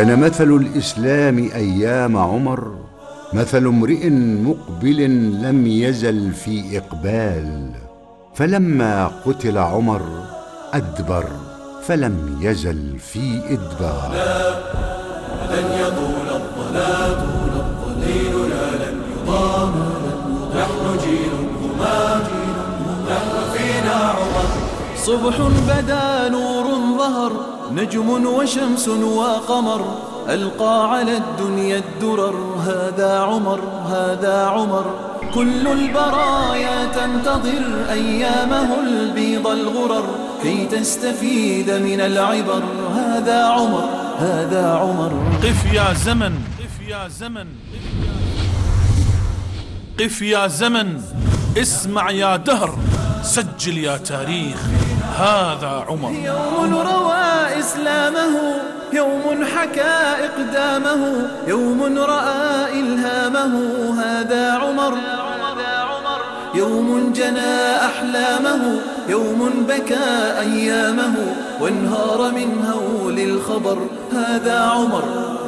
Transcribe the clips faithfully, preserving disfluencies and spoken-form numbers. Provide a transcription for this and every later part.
كان مثل الإسلام أيام عمر مثل امرئ مقبل لم يزل في إقبال، فلما قتل عمر أدبر فلم يزل في إدبار. لا لن يطول الظلام، ديننا لن يضام، نحن جيل همام، نحن فينا عمر. صبح بدا نور ظهر، نجم وشمس وقمر، ألقى على الدنيا الدرر، هذا عمر هذا عمر. كل البرايا تنتظر أيامه البيض الغرر، كي تستفيد من العبر، هذا عمر هذا عمر. قف يا زمن، قف يا زمن، قف يا زمن، اسمع يا دهر، سجل يا تاريخ، هذا عمر. يوم روى إسلامه، يوم حكى إقدامه، يوم رأى إلهامه، هذا عمر. يوم جنى أحلامه، يوم بكى أيامه، وانهار من هول الخبر، هذا عمر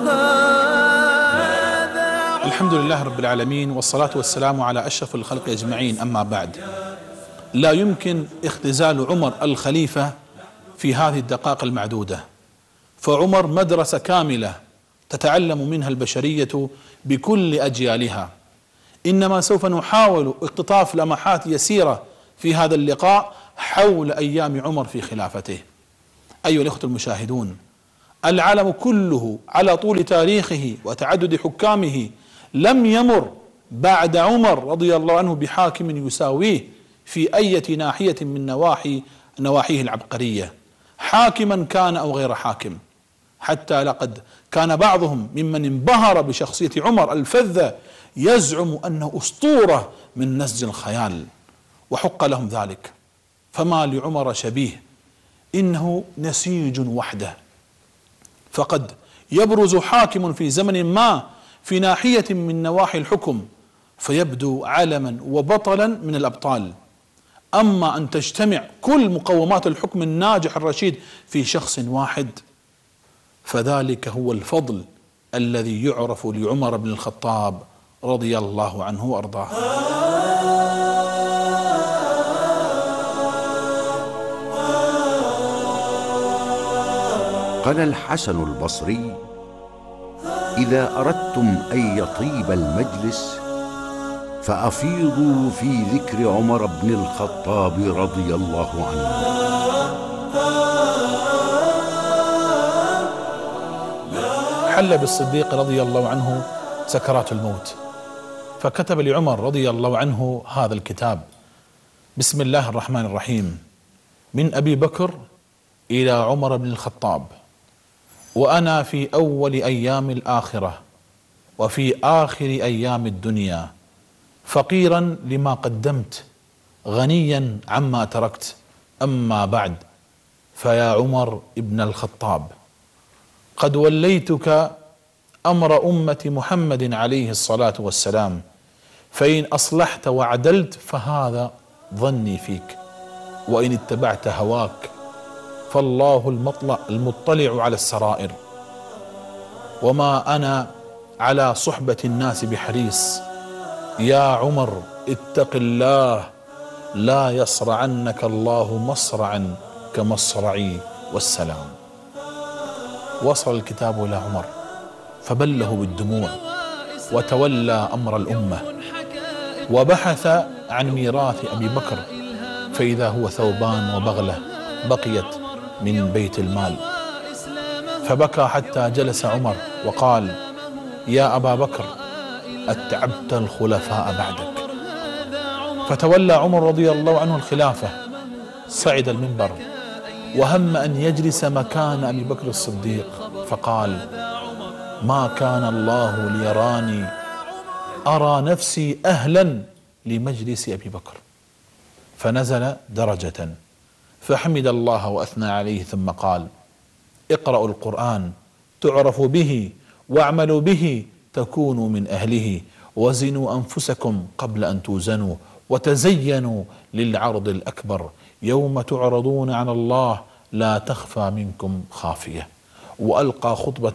هذا عمر. الحمد لله رب العالمين، والصلاة والسلام على أشرف الخلق أجمعين، أما بعد. لا يمكن اختزال عمر الخليفة في هذه الدقائق المعدودة، فعمر مدرسة كاملة تتعلم منها البشرية بكل أجيالها. إنما سوف نحاول اقتطاف لمحات يسيرة في هذا اللقاء حول أيام عمر في خلافته. أيها الأخوة المشاهدون، العالم كله على طول تاريخه وتعدد حكامه لم يمر بعد عمر رضي الله عنه بحاكم يساويه في أي ناحية من نواحي نواحيه العبقرية، حاكما كان أو غير حاكم. حتى لقد كان بعضهم ممن انبهر بشخصية عمر الفذة يزعم أنه أسطورة من نسج الخيال، وحق لهم ذلك، فما لعمر شبيه، إنه نسيج وحده. فقد يبرز حاكم في زمن ما في ناحية من نواحي الحكم فيبدو علما وبطلا من الأبطال، أما أن تجتمع كل مقومات الحكم الناجح الرشيد في شخص واحد فذلك هو الفضل الذي يعرف لعمر بن الخطاب رضي الله عنه وأرضاه. قال الحسن البصري: إذا أردتم أن يطيب المجلس فأفيضوا في ذكر عمر بن الخطاب رضي الله عنه. حل بالصديق رضي الله عنه سكرات الموت، فكتب لعمر رضي الله عنه هذا الكتاب: بسم الله الرحمن الرحيم، من أبي بكر إلى عمر بن الخطاب، وأنا في أول أيام الآخرة وفي آخر أيام الدنيا، فقيرا لما قدمت، غنيا عما تركت، أما بعد، فيا عمر ابن الخطاب، قد وليتك أمر أمة محمد عليه الصلاة والسلام، فإن أصلحت وعدلت فهذا ظني فيك، وإن اتبعت هواك فالله المطلع المطلع على السرائر، وما أنا على صحبة الناس بحريص. يا عمر اتق الله، لا يصرعنك الله مصرعا كمصرعي، والسلام. وصل الكتاب إلى عمر فبله بالدموع، وتولى أمر الأمة، وبحث عن ميراث أبي بكر، فإذا هو ثوبان وبغلة بقيت من بيت المال، فبكى حتى جلس عمر وقال: يا أبا بكر، أتعبت الخلفاء بعدك. فتولى عمر رضي الله عنه الخلافة، صعد المنبر وهم أن يجلس مكان أبي بكر الصديق، فقال: ما كان الله ليراني أرى نفسي أهلا لمجلس أبي بكر. فنزل درجة فحمد الله وأثنى عليه، ثم قال: اقرأوا القرآن تعرفوا به، واعملوا به تكونوا من أهله، وزنوا أنفسكم قبل أن توزنوا، وتزينوا للعرض الأكبر، يوم تعرضون على الله لا تخفى منكم خافية. وألقى خطبة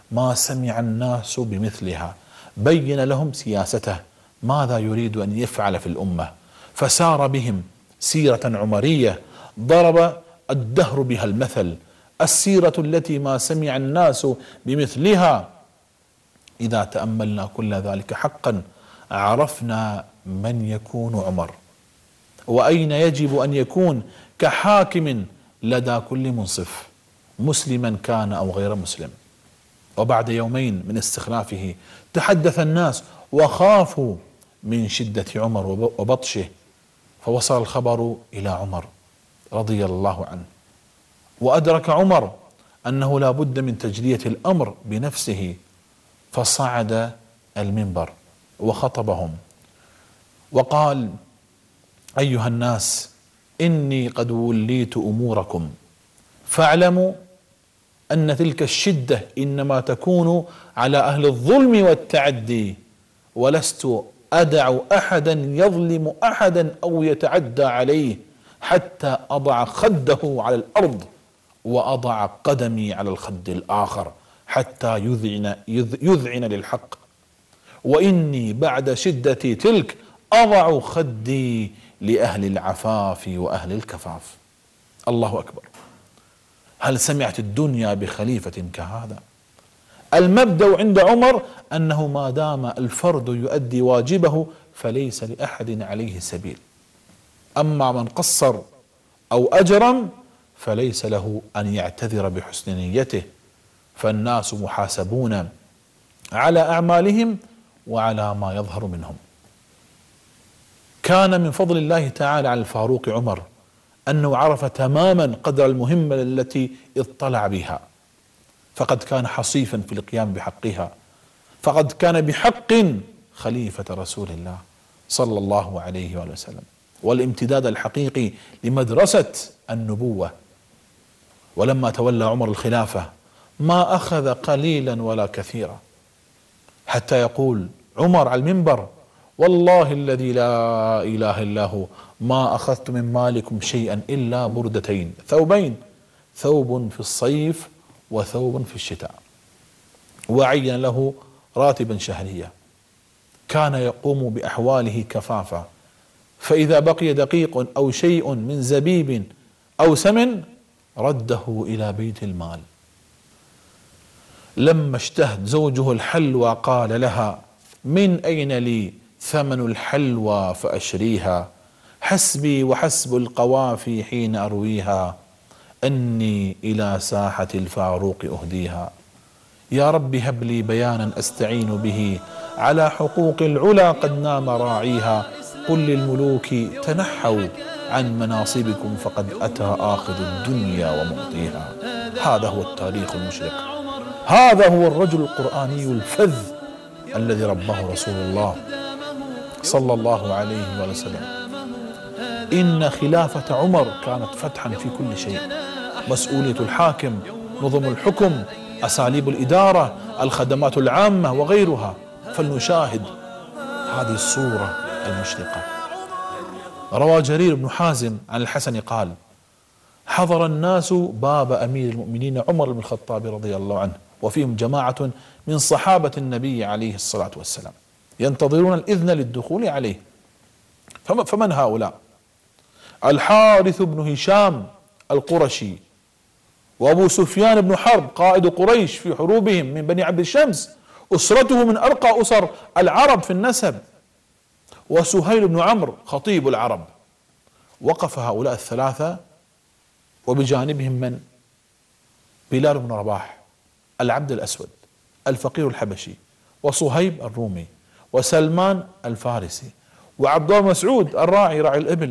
ما سمع الناس بمثلها. بين لهم سياسته، ماذا يريد أن يفعل في الأمة، فسار بهم سيرة عمرية ضرب الدهر بها المثل، السيرة التي ما سمع الناس بمثلها. إذا تأملنا كل ذلك حقا عرفنا من يكون عمر، وأين يجب أن يكون كحاكم لدى كل منصف، مسلما كان أو غير مسلم. وبعد يومين من استخلافه تحدث الناس وخافوا من شدة عمر وبطشه، فوصل الخبر إلى عمر رضي الله عنه، وأدرك عمر أنه لا بد من تجلية الأمر بنفسه، فصعد المنبر وخطبهم وقال: أيها الناس، إني قد وليت أموركم، فاعلموا أن تلك الشدة إنما تكون على أهل الظلم والتعدي، ولست أدع أحدا يظلم أحدا أو يتعدى عليه حتى أضع خده على الأرض وأضع قدمي على الخد الآخر حتى يذعن, يذعن للحق، وإني بعد شدتي تلك أضع خدي لأهل العفاف وأهل الكفاف. الله أكبر. هل سمعت الدنيا بخليفة كهذا؟ المبدأ عند عمر أنه ما دام الفرد يؤدي واجبه فليس لأحد عليه سبيل، أما من قصر أو أجرم فليس له أن يعتذر بحسن نيته، فالناس محاسبون على أعمالهم وعلى ما يظهر منهم. كان من فضل الله تعالى على الفاروق عمر أنه عرف تماما قدر المهمة التي اطلع بها، فقد كان حصيفا في القيام بحقها، فقد كان بحق خليفة رسول الله صلى الله عليه وآله وسلم، والامتداد الحقيقي لمدرسة النبوة. ولما تولى عمر الخلافة ما أخذ قليلا ولا كثيرا، حتى يقول عمر على المنبر: والله الذي لا إله إلا هو ما أخذت من مالكم شيئا إلا بردتين، ثوبين، ثوب في الصيف وثوب في الشتاء. وعين له راتبا شهريا، كان يقوم بأحواله كفافا، فإذا بقي دقيق أو شيء من زبيب أو سمن رده إلى بيت المال. لما اشتهت زوجه الحلوى قال لها: من أين لي ثمن الحلوى فأشريها، حسبي وحسب القوافي حين أرويها، أني إلى ساحة الفاروق أهديها. يا رب هب لي بيانا أستعين به على حقوق العلا قد نام راعيها، قل للملوك تنحوا عن مناصبكم فقد أتى آخذ الدنيا ومعطيها. هذا هو التاريخ المشرق، هذا هو الرجل القرآني الفذ الذي رباه رسول الله صلى الله عليه وسلم. إن خلافة عمر كانت فتحا في كل شيء، مسؤولية الحاكم، نظم الحكم، أساليب الإدارة، الخدمات العامة وغيرها. فلنشاهد هذه الصورة المشرقة. روى جرير بن حازم عن الحسن قال: حضر الناس باب أمير المؤمنين عمر بن الخطاب رضي الله عنه، وفيهم جماعة من صحابة النبي عليه الصلاة والسلام ينتظرون الإذن للدخول عليه. فمن هؤلاء؟ الحارث بن هشام القرشي، وأبو سفيان بن حرب قائد قريش في حروبهم من بني عبد الشمس، أسرته من أرقى أسر العرب في النسب، وسهيل بن عمرو خطيب العرب. وقف هؤلاء الثلاثة وبجانبهم من؟ بلال بن رباح العبد الأسود الفقير الحبشي، وصهيب الرومي، وسلمان الفارسي، وعبد الله مسعود الراعي راعي الإبل.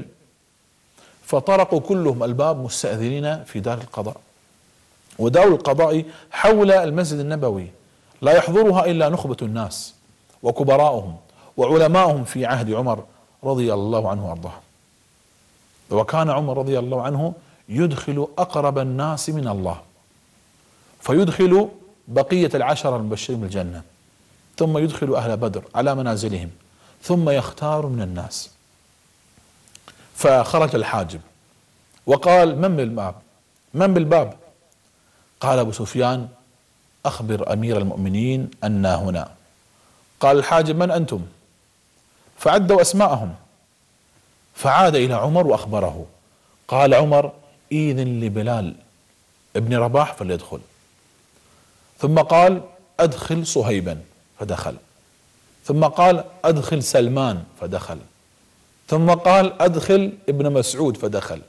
فطرقوا كلهم الباب مستأذنين في دار القضاء، ودار القضاء حول المسجد النبوي لا يحضرها إلا نخبة الناس وكبراؤهم وعلماؤهم في عهد عمر رضي الله عنه وارضاه. وكان عمر رضي الله عنه يدخل أقرب الناس من الله، فيدخل بقية العشرة المبشرين بالجنة، ثم يدخل أهل بدر على منازلهم، ثم يختار من الناس. فخرج الحاجب وقال: من بالباب؟ من بالباب؟ قال أبو سفيان: أخبر أمير المؤمنين أنا هنا. قال الحاجب: من أنتم؟ فعدوا أسماءهم، فعاد إلى عمر وأخبره. قال عمر: إذن لبلال ابن رباح فليدخل. ثم قال: أدخل صهيبا، فدخل. ثم قال: أدخل سلمان، فدخل. ثم قال: أدخل ابن مسعود، فدخل.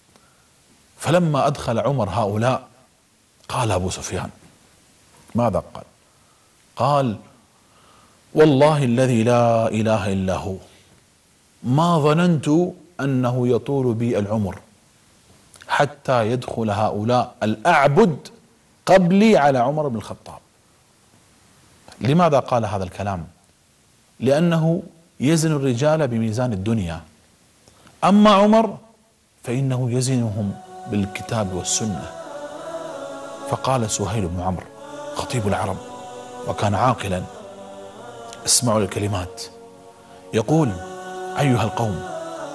فلما أدخل عمر هؤلاء قال أبو سفيان: ماذا قال؟ قال: والله الذي لا إله إلا هو ما ظننت أنه يطول بي العمر حتى يدخل هؤلاء الأعبد قبلي على عمر بن الخطاب. لماذا قال هذا الكلام؟ لأنه يزن الرجال بميزان الدنيا، أما عمر فإنه يزنهم بالكتاب والسنة. فقال سهيل بن عمرو خطيب العرب وكان عاقلا، اسمعوا الكلمات، يقول: أيها القوم،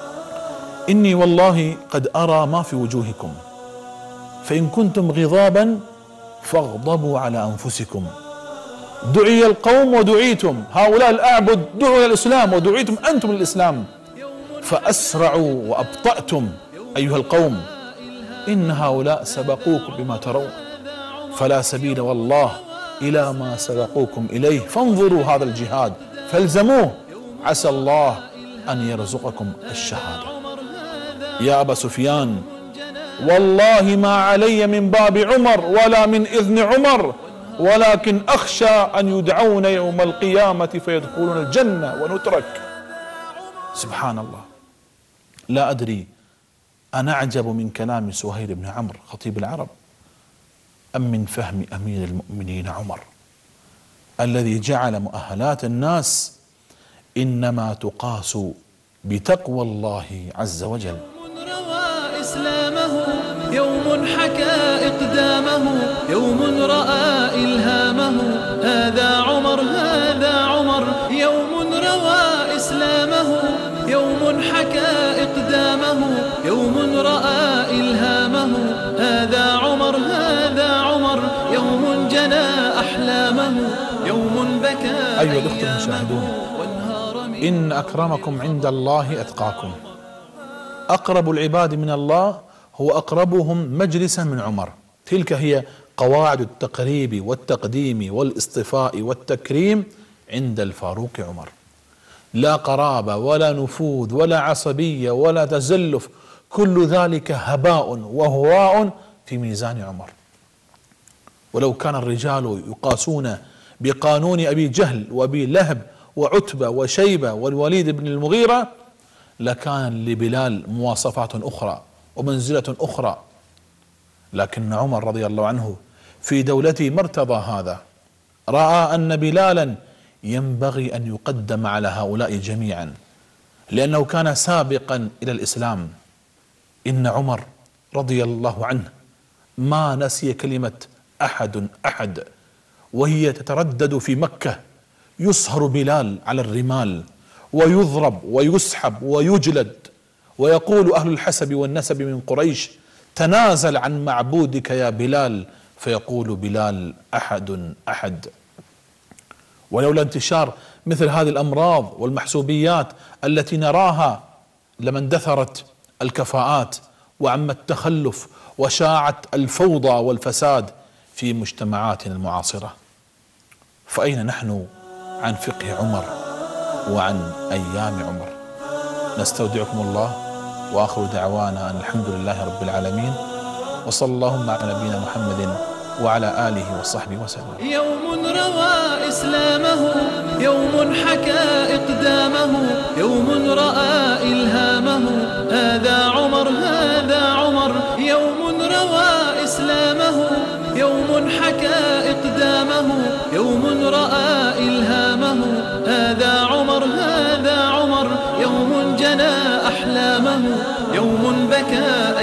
إني والله قد أرى ما في وجوهكم، فإن كنتم غضابا فاغضبوا على أنفسكم. دعي القوم ودعيتم، هؤلاء الأعبد دعوا إلى الإسلام ودعيتم أنتم للإسلام، فأسرعوا وأبطأتم أيها القوم، إن هؤلاء سبقوكم بما ترون، فلا سبيل والله إلى ما سبقوكم إليه، فانظروا هذا الجهاد فالزموه، عسى الله أن يرزقكم الشهادة. يا أبا سفيان، والله ما علي من باب عمر ولا من إذن عمر، ولكن أخشى أن يدعون يوم القيامة فيدخلون الجنة ونترك. سبحان الله، لا أدري أنا أعجب من كلام سهيل بن عمرو خطيب العرب أم من فهم أمير المؤمنين عمر الذي جعل مؤهلات الناس إنما تقاس بتقوى الله عز وجل. روى إسلامه يوم حكى إقدامه، يوم رأى إلهامه، هذا عمر هذا عمر. يوم روى إسلامه يوم حكى إقدامه، يوم رأى إلهامه، هذا عمر هذا عمر. يوم جنى أحلامه، يوم بكى. أيها الأخوة المشاهدون، إن أكرمكم عند الله أتقاكم. أقرب العباد من الله هو أقربهم مجلسا من عمر. تلك هي قواعد التقريب والتقديم والاصطفاء والتكريم عند الفاروق عمر. لا قرابة ولا نفوذ ولا عصبية ولا تزلف، كل ذلك هباء وهواء في ميزان عمر. ولو كان الرجال يقاسون بقانون أبي جهل وأبي لهب وعتبة وشيبة والوليد بن المغيرة لكان لبلال مواصفات أخرى ومنزلة أخرى، لكن عمر رضي الله عنه في دولته ما ارتضى هذا، رأى أن بلالا ينبغي أن يقدم على هؤلاء جميعا لأنه كان سابقا إلى الإسلام. إن عمر رضي الله عنه ما نسي كلمة أحد أحد، وهي تتردد في مكة، يصهر بلال على الرمال ويضرب ويسحب ويجلد، ويقول أهل الحسب والنسب من قريش: تنازل عن معبودك يا بلال، فيقول بلال: أحد أحد. ولولا انتشار مثل هذه الأمراض والمحسوبيات التي نراها لما اندثرت الكفاءات وعم التخلف وشاعت الفوضى والفساد في مجتمعاتنا المعاصرة. فأين نحن عن فقه عمر وعن أيام عمر؟ نستودعكم الله، وآخر دعوانا أن الحمد لله رب العالمين، وصلى اللهم على نبينا محمد وعلى آله وصحبه وسلم. يوم روى إسلامه يوم حكى إقدامه، يوم رأى إلهامه، هذا عمر هذا عمر. يوم روى إسلامه يوم حكى إقدامه، يوم رأى إلهامه، هذا عمر هذا عمر. يوم جنى أحلامه، يوم بكى